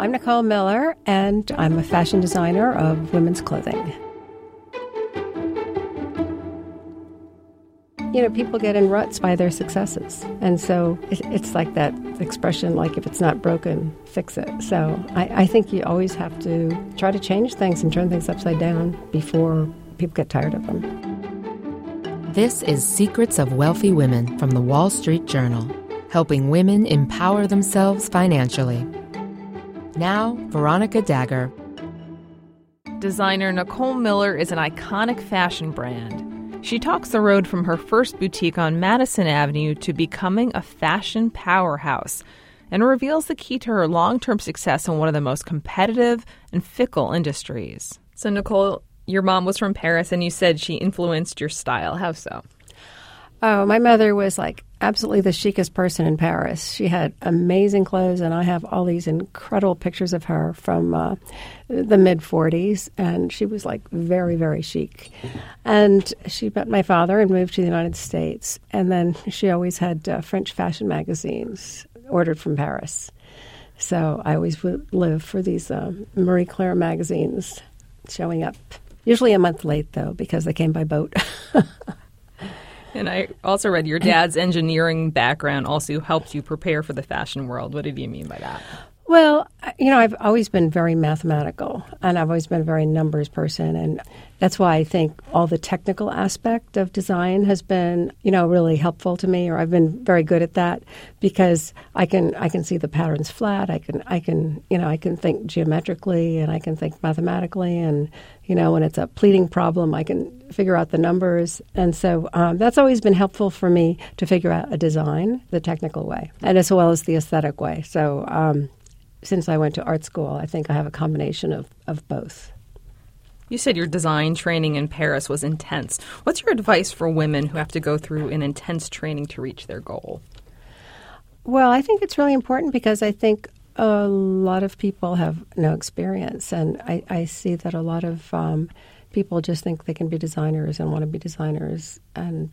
I'm Nicole Miller, and I'm a fashion designer of women's clothing. You know, people get in ruts by their successes. And so it's like that expression, like, if it's not broken, fix it. So I think you always have to try to change things and turn things upside down before people get tired of them. This is Secrets of Wealthy Women from the Wall Street Journal, helping women empower themselves financially. Now, Veronica Dagher. Designer Nicole Miller is an iconic fashion brand. She talks the road from her first boutique on Madison Avenue to becoming a fashion powerhouse and reveals the key to her long-term success in one of the most competitive and fickle industries. So, Nicole, your mom was from Paris, and you said she influenced your style. How so? Oh, my mother was like absolutely the chicest person in Paris. She had amazing clothes, and I have all these incredible pictures of her from the mid-40s, and she was like very, very chic. And she met my father and moved to the United States, and then she always had French fashion magazines ordered from Paris. So I always would live for these Marie Claire magazines showing up. Usually a month late, though, because they came by boat. And I also read your dad's engineering background also helped you prepare for the fashion world. What did you mean by that? Well, you know, I've always been very mathematical, and I've always been a very numbers person, and that's why I think all the technical aspect of design has been, you know, really helpful to me, or I've been very good at that because I can see the patterns flat. I can think geometrically, and I can think mathematically, and you know, when it's a pleating problem, I can figure out the numbers, and so that's always been helpful for me to figure out a design the technical way, and as well as the aesthetic way. So. Since I went to art school, I think I have a combination of both. You said your design training in Paris was intense. What's your advice for women who have to go through an intense training to reach their goal? Well, I think it's really important because I think a lot of people have no experience, and I see that a lot of people just think they can be designers and want to be designers. And,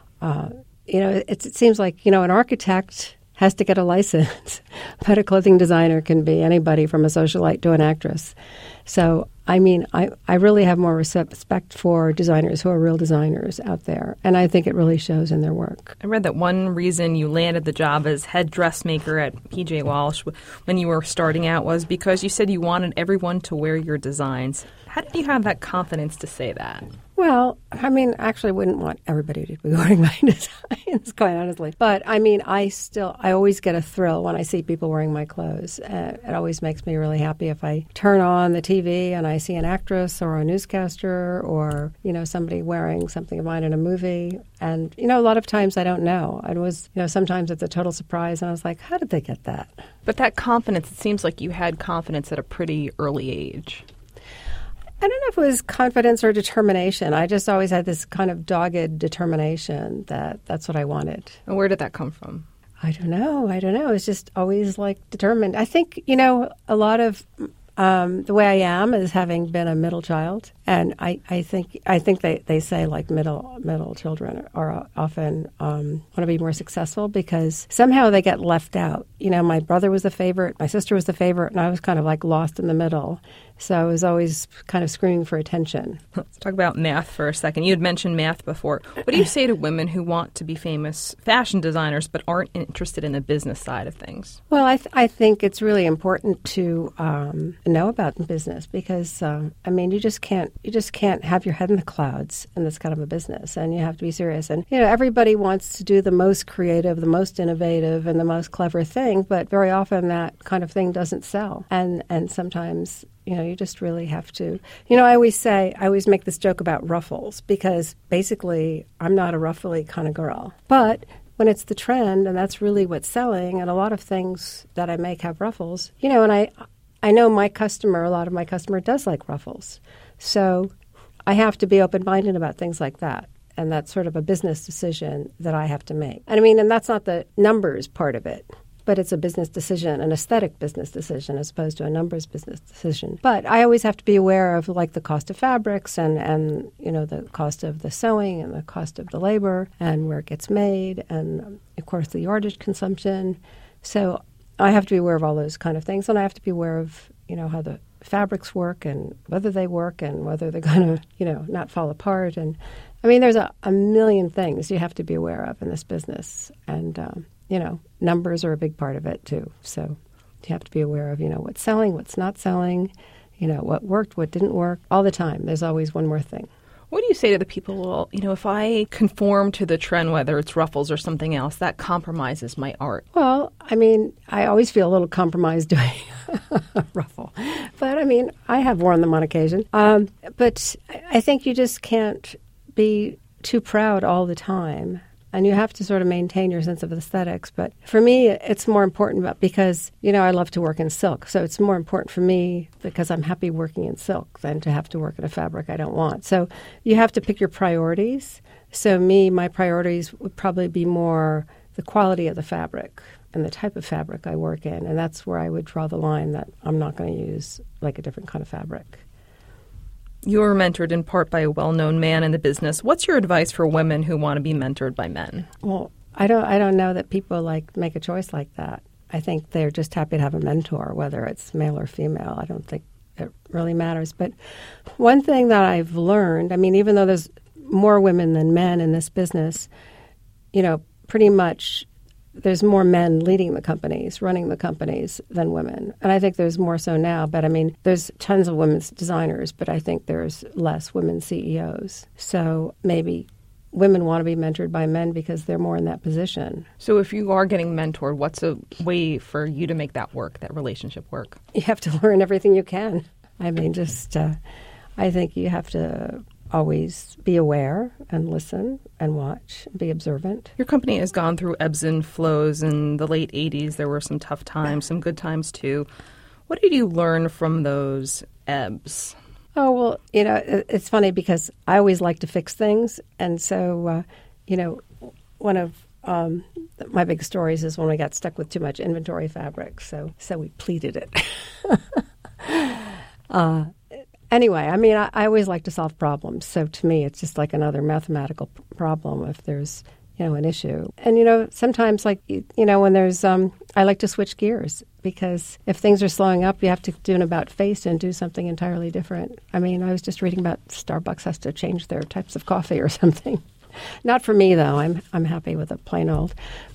you know, it seems like, you know, an architect has to get a license, but a clothing designer can be anybody from a socialite to an actress. So, I mean, I really have more respect for designers who are real designers out there, and I think it really shows in their work. I read that one reason you landed the job as head dressmaker at P.J. Walsh when you were starting out was because you said you wanted everyone to wear your designs. How did you have that confidence to say that? Well, I mean, actually, I wouldn't want everybody to be wearing my designs, quite honestly. But, I mean, I always get a thrill when I see people wearing my clothes. It always makes me really happy if I turn on the TV and I see an actress or a newscaster or, you know, somebody wearing something of mine in a movie. And, you know, a lot of times I don't know. Sometimes it's a total surprise, and I was like, how did they get that? But that confidence, it seems like you had confidence at a pretty early age. I don't know if it was confidence or determination. I just always had this kind of dogged determination that that's what I wanted. And where did that come from? I don't know. It's just always like determined. I think, you know, a lot of the way I am is having been a middle child. And I think they say like middle children are often want to be more successful because somehow they get left out. You know, my brother was the favorite, my sister was the favorite, and I was kind of like lost in the middle. So I was always kind of screaming for attention. Let's talk about math for a second. You had mentioned math before. What do you say to women who want to be famous fashion designers but aren't interested in the business side of things? Well, I think it's really important to know about business because, I mean, you just can't have your head in the clouds in this kind of a business, and you have to be serious. And, you know, everybody wants to do the most creative, the most innovative, and the most clever thing, but very often that kind of thing doesn't sell. And sometimes, you know, you just really have to. You know, I always make this joke about ruffles because basically I'm not a ruffly kind of girl. But when it's the trend and that's really what's selling, and a lot of things that I make have ruffles, you know, and I know a lot of my customer does like ruffles. So I have to be open-minded about things like that. And that's sort of a business decision that I have to make. And I mean, and that's not the numbers part of it. But it's a business decision, an aesthetic business decision, as opposed to a numbers business decision. But I always have to be aware of, like, the cost of fabrics and you know, the cost of the sewing and the cost of the labor and where it gets made and, of course, the yardage consumption. So I have to be aware of all those kind of things, and I have to be aware of, how the fabrics work and whether they work and whether they're going to, not fall apart. And I mean, there's a million things you have to be aware of in this business. And, numbers are a big part of it too. So you have to be aware of, what's selling, what's not selling, what worked, what didn't work. All the time. There's always one more thing. What do you say to the people, well, if I conform to the trend, whether it's ruffles or something else, that compromises my art? Well, I mean, I always feel a little compromised doing a ruffle. But, I mean, I have worn them on occasion. But I think you just can't be too proud all the time. And you have to sort of maintain your sense of aesthetics. But for me, it's more important because, I love to work in silk. So it's more important for me because I'm happy working in silk than to have to work in a fabric I don't want. So you have to pick your priorities. So my priorities would probably be more the quality of the fabric and the type of fabric I work in. And that's where I would draw the line that I'm not going to use like a different kind of fabric. You were mentored in part by a well-known man in the business. What's your advice for women who want to be mentored by men? Well, I don't know that people make a choice like that. I think they're just happy to have a mentor, whether it's male or female. I don't think it really matters. But one thing that I've learned, I mean, even though there's more women than men in this business, pretty much there's more men leading the companies, running the companies than women. And I think there's more so now. But, I mean, there's tons of women's designers, but I think there's less women CEOs. So maybe women want to be mentored by men because they're more in that position. So if you are getting mentored, what's a way for you to make that work, that relationship work? You have to learn everything you can. I mean, I think you have to always be aware and listen and watch, be observant. Your company has gone through ebbs and flows. In the late 80s, there were some tough times, some good times too. What did you learn from those ebbs? Oh, well, it's funny because I always like to fix things. And so, one of my big stories is when we got stuck with too much inventory fabric. So we pleated it. Anyway, I mean, I always like to solve problems. So to me, it's just like another mathematical problem if there's, an issue. And, sometimes when there's, I like to switch gears because if things are slowing up, you have to do an about face and do something entirely different. I mean, I was just reading about Starbucks has to change their types of coffee or something. Not for me, though. I'm happy with a plain old.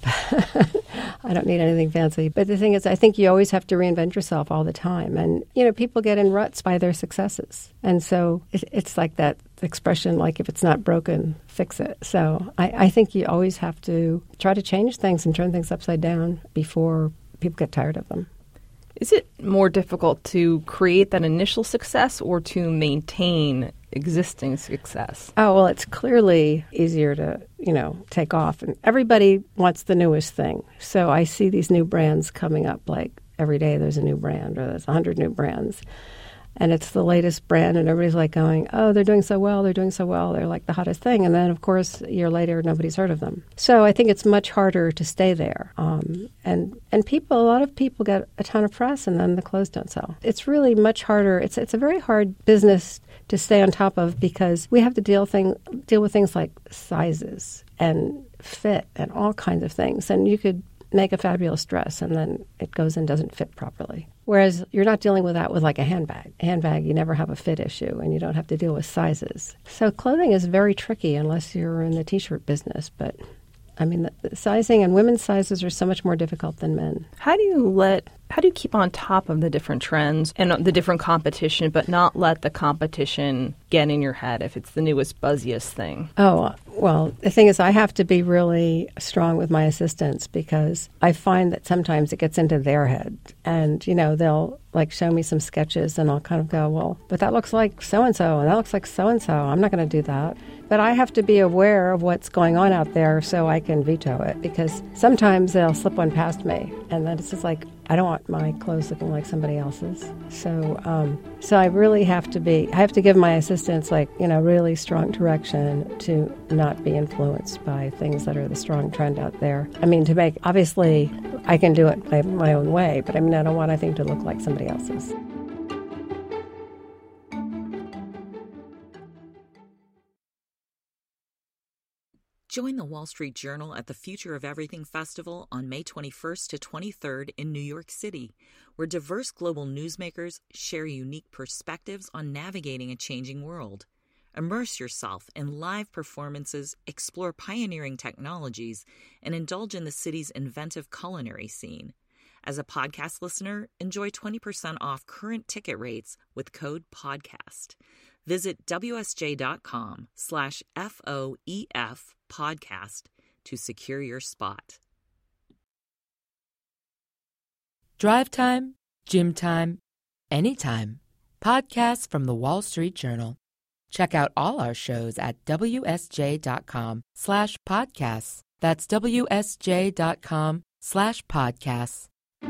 I don't need anything fancy. But the thing is, I think you always have to reinvent yourself all the time. And, people get in ruts by their successes. And so it's like that expression, like if it's not broken, fix it. So I think you always have to try to change things and turn things upside down before people get tired of them. Is it more difficult to create that initial success or to maintain existing success? Oh, well, it's clearly easier to, take off. And everybody wants the newest thing. So I see these new brands coming up like every day there's a new brand or there's 100 new brands. And it's the latest brand, and everybody's like going, oh, they're doing so well, they're like the hottest thing. And then, of course, a year later, nobody's heard of them. So I think it's much harder to stay there. And a lot of people get a ton of press, and then the clothes don't sell. It's really much harder. It's a very hard business to stay on top of because we have to deal with things like sizes and fit and all kinds of things. And you could make a fabulous dress, and then it goes and doesn't fit properly. Whereas you're not dealing with that with like a handbag. A handbag, you never have a fit issue, and you don't have to deal with sizes. So clothing is very tricky unless you're in the T-shirt business. But, I mean, the sizing and women's sizes are so much more difficult than men. How do you keep on top of the different trends and the different competition, but not let the competition get in your head if it's the newest, buzziest thing? Oh, well, the thing is I have to be really strong with my assistants because I find that sometimes it gets into their head. And, they'll show me some sketches and I'll kind of go, well, but that looks like so-and-so and that looks like so-and-so. I'm not going to do that. But I have to be aware of what's going on out there so I can veto it because sometimes they'll slip one past me and then it's just like, I don't want my clothes looking like somebody else's. So I really have to give my assistants really strong direction to not be influenced by things that are the strong trend out there. I mean, obviously I can do it my own way, but I mean, I don't want anything to look like somebody else's. Join the Wall Street Journal at the Future of Everything Festival on May 21st to 23rd in New York City, where diverse global newsmakers share unique perspectives on navigating a changing world. Immerse yourself in live performances, explore pioneering technologies, and indulge in the city's inventive culinary scene. As a podcast listener, enjoy 20% off current ticket rates with code PODCAST. Visit WSJ.com/FOEF podcast to secure your spot. Drive time, gym time, anytime. Podcasts from the Wall Street Journal. Check out all our shows at WSJ.com/podcasts. That's WSJ.com/podcasts.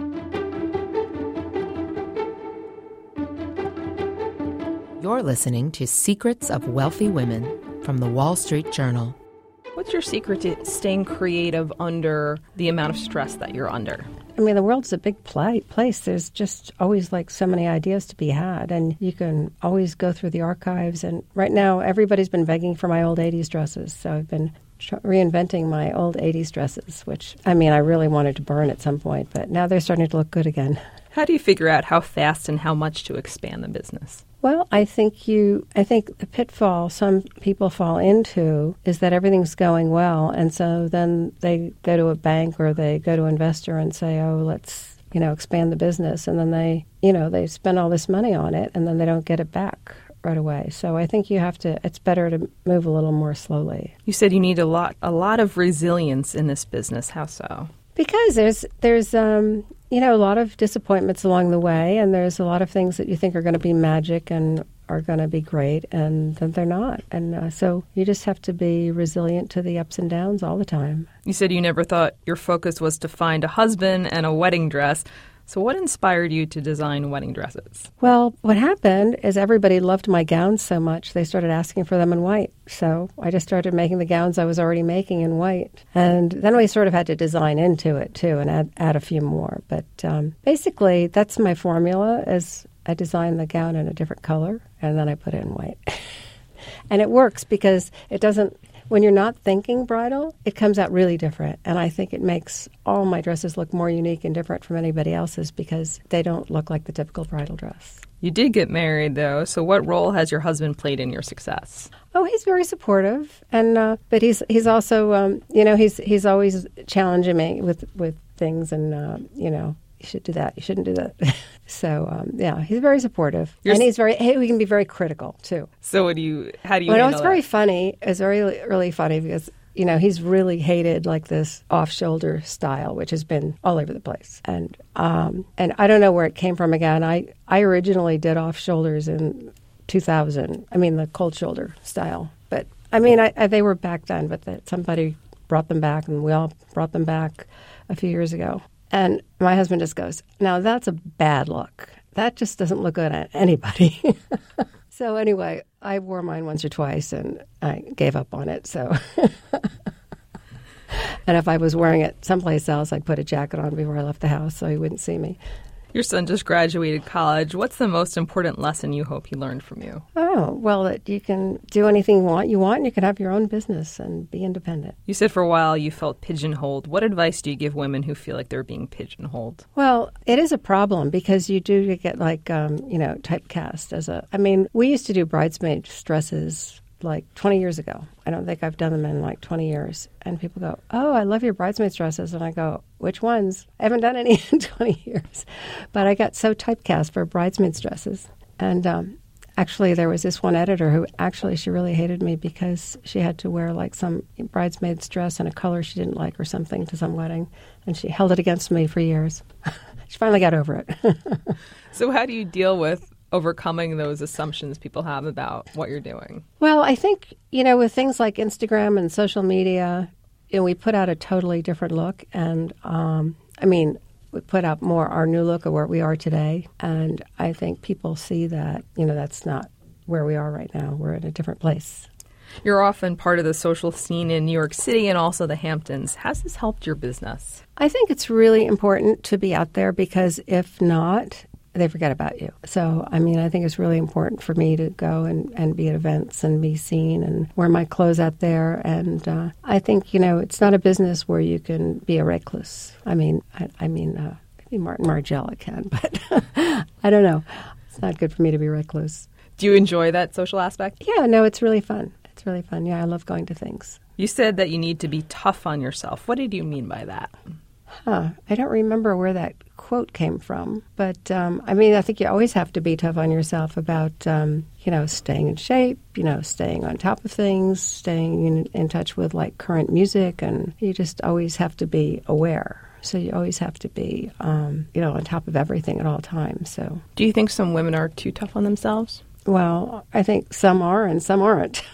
You're listening to Secrets of Wealthy Women from the Wall Street Journal. What's your secret to staying creative under the amount of stress that you're under? I mean, the world's a big place. There's just always like so many ideas to be had, and you can always go through the archives. And right now, everybody's been begging for my old 80s dresses, so I've been reinventing my old 80s dresses, which, I mean, I really wanted to burn at some point, but now they're starting to look good again. How do you figure out how fast and how much to expand the business? Well, I think the pitfall some people fall into is that everything's going well, and so then they go to a bank or they go to an investor and say, "Oh, let's, expand the business," and then they spend all this money on it, and then they don't get it back right away. So I think it's better to move a little more slowly. You said you need a lot of resilience in this business. How so? Because there's a lot of disappointments along the way, and there's a lot of things that you think are going to be magic and are going to be great, and then they're not. And so you just have to be resilient to the ups and downs all the time. You said you never thought your focus was to find a husband and a wedding dress. So what inspired you to design wedding dresses? Well, what happened is everybody loved my gowns so much, they started asking for them in white. So I just started making the gowns I was already making in white. And then we sort of had to design into it, too, and add a few more. But basically, that's my formula, is I design the gown in a different color, and then I put it in white. And it works because it doesn't... When you're not thinking bridal, it comes out really different. And I think it makes all my dresses look more unique and different from anybody else's because they don't look like the typical bridal dress. You did get married, though. So what role has your husband played in your success? Oh, he's very supportive. And but he's also, he's always challenging me with things and, you should do that. You shouldn't do that. So, he's very supportive. And he can be very critical, too. So how do you handle it's very funny. It's very, really funny because, he's really hated like this off-shoulder style, which has been all over the place. And I don't know where it came from again. I originally did off-shoulders in 2000. I mean, the cold shoulder style. But, they were back then, but somebody brought them back, and we all brought them back a few years ago. And my husband just goes, "Now that's a bad look. That just doesn't look good on anybody." So anyway, I wore mine once or twice and I gave up on it. So, and if I was wearing it someplace else, I'd put a jacket on before I left the house so he wouldn't see me. Your son just graduated college. What's the most important lesson you hope he learned from you? Oh, well, that you can do anything you want, and you can have your own business and be independent. You said for a while you felt pigeonholed. What advice do you give women who feel like they're being pigeonholed? Well, it is a problem because you do get typecast we used to do bridesmaid dresses like 20 years ago. I don't think I've done them in like 20 years. And people go, "Oh, I love your bridesmaids dresses." And I go, "Which ones?" I haven't done any in 20 years. But I got so typecast for bridesmaids dresses. And actually, there was this one editor who she really hated me because she had to wear like some bridesmaid's dress in a color she didn't like or something to some wedding. And she held it against me for years. She finally got over it. So how do you deal with overcoming those assumptions people have about what you're doing? Well, I think, with things like Instagram and social media, we put out a totally different look. And, we put out more our new look of where we are today. And I think people see that, that's not where we are right now. We're in a different place. You're often part of the social scene in New York City and also the Hamptons. Has this helped your business? I think it's really important to be out there because if not, they forget about you. So, I mean, I think it's really important for me to go and be at events and be seen and wear my clothes out there. And I think, it's not a business where you can be a recluse. I mean, maybe Martin Margiela can, but I don't know. It's not good for me to be recluse. Do you enjoy that social aspect? Yeah, no, it's really fun. It's really fun. Yeah, I love going to things. You said that you need to be tough on yourself. What did you mean by that? I don't remember where that quote came from. But, I think you always have to be tough on yourself about, staying in shape, staying on top of things, staying in touch with, current music. And you just always have to be aware. So you always have to be, on top of everything at all times. So, do you think some women are too tough on themselves? Well, I think some are and some aren't.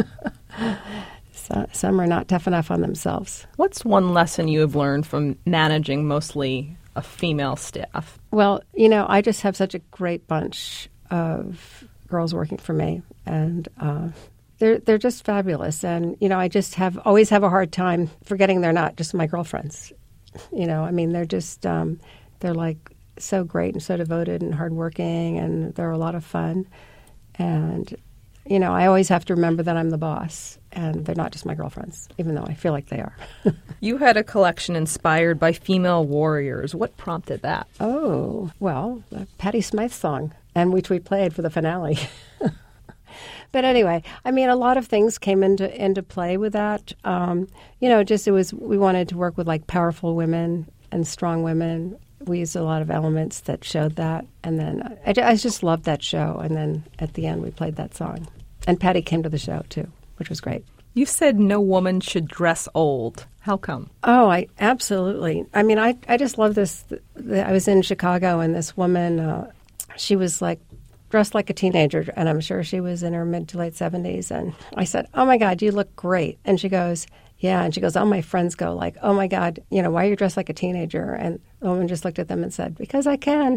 Some are not tough enough on themselves. What's one lesson you have learned from managing mostly a female staff? Well, I just have such a great bunch of girls working for me, and they're just fabulous. And, I just always have a hard time forgetting they're not just my girlfriends. They're just, they're so great and so devoted and hardworking, and they're a lot of fun. And, I always have to remember that I'm the boss, and they're not just my girlfriends, even though I feel like they are. You had a collection inspired by female warriors. What prompted that? Oh, well, the Patti Smythe song, and which we played for the finale. But anyway, a lot of things came into play with that. We wanted to work with powerful women and strong women. We used a lot of elements that showed that. And then I just loved that show. And then at the end, we played that song. And Patti came to the show, too, which was great. You said no woman should dress old. How come? Oh, I absolutely. I just love this. I was in Chicago, and this woman, she was dressed like a teenager, and I'm sure she was in her mid to late 70s. And I said, "Oh, my God, you look great." And she goes, "Yeah." And she goes, all my friends go "Oh, my God, why are you dressed like a teenager?" And the woman just looked at them and said, "Because I can."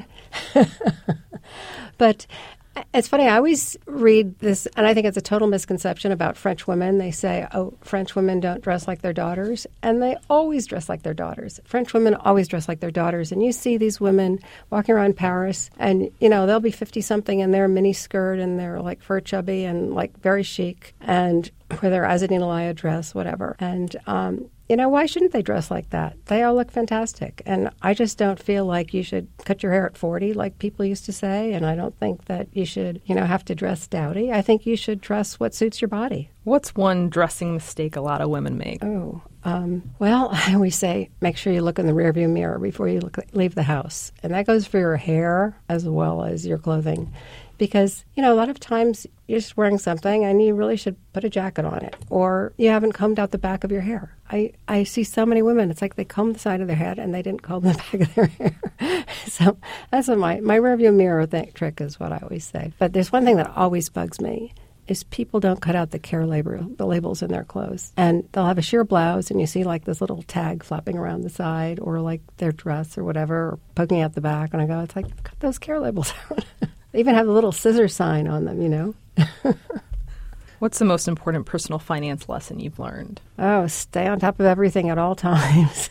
But it's funny, I always read this, and I think it's a total misconception about French women. They say, oh, French women don't dress like their daughters, and they always dress like their daughters. French women always dress like their daughters, and you see these women walking around Paris, and, they'll be 50-something in their mini skirt, and they're, fur chubby and, very chic, and with their Azadine Elia dress, whatever. And, why shouldn't they dress like that? They all look fantastic. And I just don't feel like you should cut your hair at 40 like people used to say. And I don't think that you should, have to dress dowdy. I think you should dress what suits your body. What's one dressing mistake a lot of women make? Oh, well, I always say make sure you look in the rearview mirror before you leave the house. And that goes for your hair as well as your clothing. Because, a lot of times you're just wearing something and you really should put a jacket on it. Or you haven't combed out the back of your hair. I see so many women, it's like they comb the side of their head and they didn't comb the back of their hair. So that's my rearview mirror trick is what I always say. But there's one thing that always bugs me is people don't cut out the labels in their clothes. And they'll have a sheer blouse and you see this little tag flapping around the side or their dress or whatever or poking out the back. And I go, it's cut those care labels out. They even have a little scissor sign on them, What's the most important personal finance lesson you've learned? Oh, stay on top of everything at all times.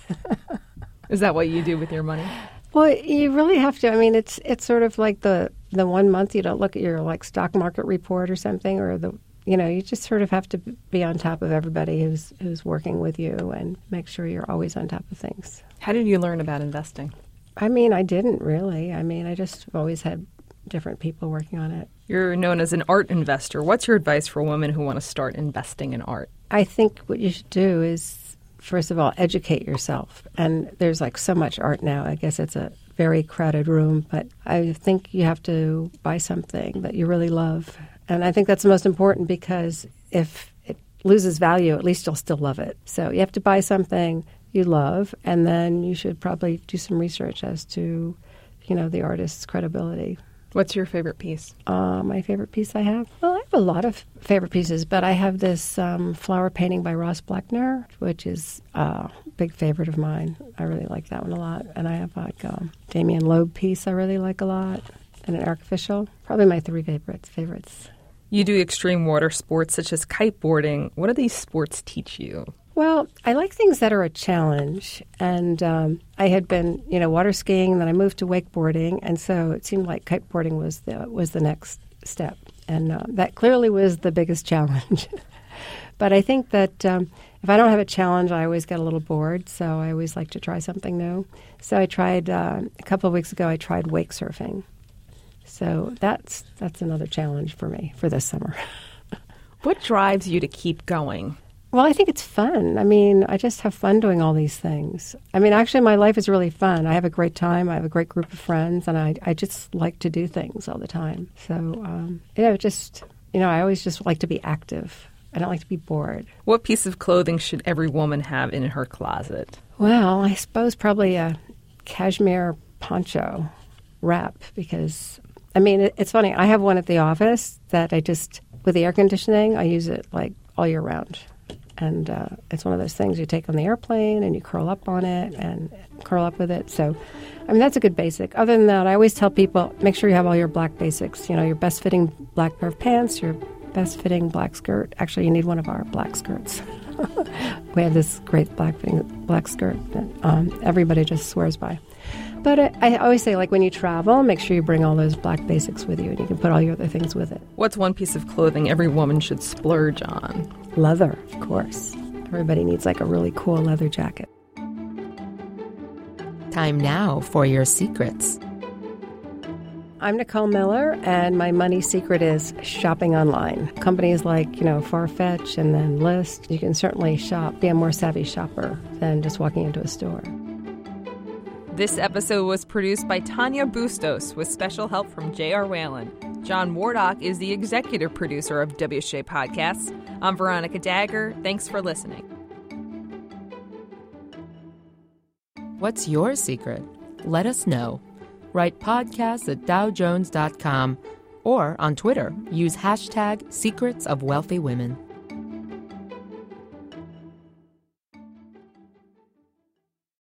Is that what you do with your money? Well, you really have to. It's sort of like the 1 month you don't look at your stock market report or something, or you just sort of have to be on top of everybody who's working with you and make sure you're always on top of things. How did you learn about investing? I didn't really. I just always had different people working on it. You're known as an art investor. What's your advice for women who want to start investing in art? I think what you should do is, first of all, educate yourself. And there's so much art now. I guess it's a very crowded room, but I think you have to buy something that you really love. And I think that's the most important because if it loses value, at least you'll still love it. So you have to buy something you love, and then you should probably do some research as to, the artist's credibility. What's your favorite piece? My favorite piece I have? Well, I have a lot of favorite pieces, but I have this flower painting by Ross Bleckner, which is a big favorite of mine. I really like that one a lot. And I have a Damien Loeb piece I really like a lot, and an Eric Fischl. Probably my three favorites. You do extreme water sports such as kiteboarding. What do these sports teach you? Well, I like things that are a challenge. And I had been, water skiing, then I moved to wakeboarding. And so it seemed like kiteboarding was the next step. And that clearly was the biggest challenge. But I think that if I don't have a challenge, I always get a little bored. So I always like to try something new. So I tried, a couple of weeks ago, I tried wake surfing. So that's another challenge for me for this summer. What drives you to keep going? Well, I think it's fun. I mean, I just have fun doing all these things. I mean, actually, my life is really fun. I have a great time. I have a great group of friends, and I just like to do things all the time. So, I always just like to be active. I don't like to be bored. What piece of clothing should every woman have in her closet? Well, I suppose probably a cashmere poncho wrap because, it's funny. I have one at the office that with the air conditioning, I use it like all year round. And it's one of those things you take on the airplane and you curl up on it and curl up with it. So, that's a good basic. Other than that, I always tell people, make sure you have all your black basics. Your best fitting black pair of pants, your best fitting black skirt. Actually, you need one of our black skirts. We have this great black skirt that everybody just swears by. But I always say, like, when you travel, make sure you bring all those black basics with you and you can put all your other things with it. What's one piece of clothing every woman should splurge on? Leather, of course. Everybody needs like a really cool leather jacket. Time now for your secrets. I'm Nicole Miller, and my money secret is shopping online. Companies like, Farfetch and then Lyst, you can certainly be a more savvy shopper than just walking into a store. This episode was produced by Tanya Bustos with special help from J.R. Whalen. John Wardock is the executive producer of WSJ Podcasts. I'm Veronica Dagher. Thanks for listening. What's your secret? Let us know. Write podcasts@dowjones.com or on Twitter, use #SecretsOfWealthyWomen.